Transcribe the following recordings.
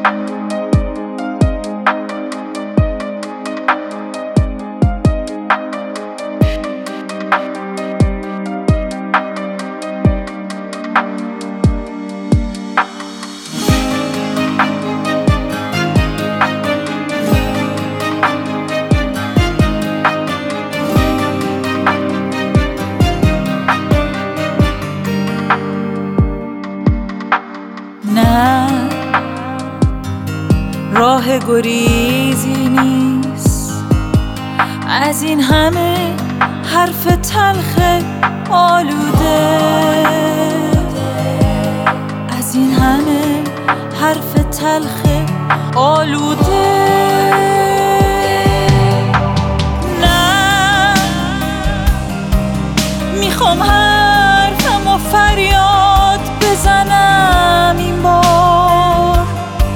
نه راه گریزی نیست از این همه حرف تلخ آلوده، از این همه حرف تلخ آلوده. نه میخوام حرفم و فریاد بزنم این بار،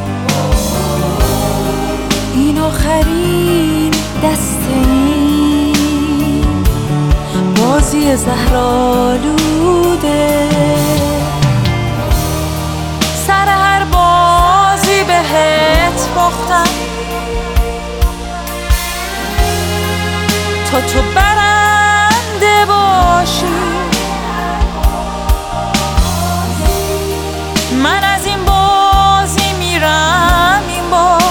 این آخرین دسته این بازی زهرآلوده. سر هر بازی بهت باختم تا تو برنده باشی، من از این بازی میرم این بار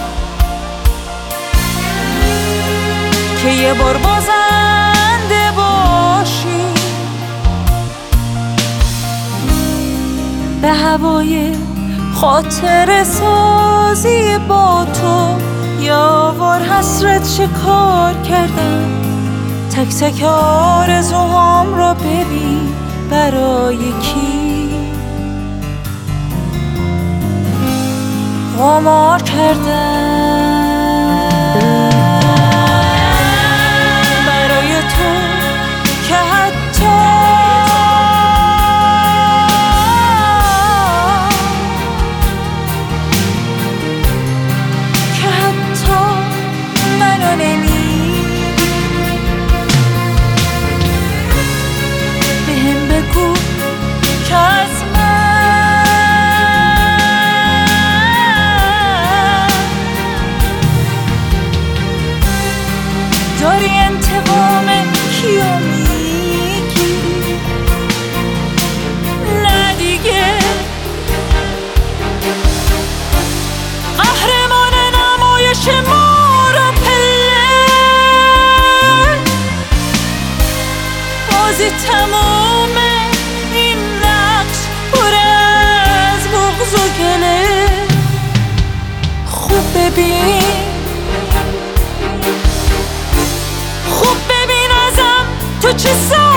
که یه بار بازنده باشی. به هوای خاطر سازی با تو یاوار حسرت شکار کردم، تک تک آرزوهام را ببین برای کی قمار کردم. برای تو که حتی منو نمی‌بینی، بهم بگو که از داری انتقام کیو میگیری؟ نه دیگه قهرمان نمایش ما را پله، بازی تمومه، این نقش پر از بغض و گله. خوب ببین تو چه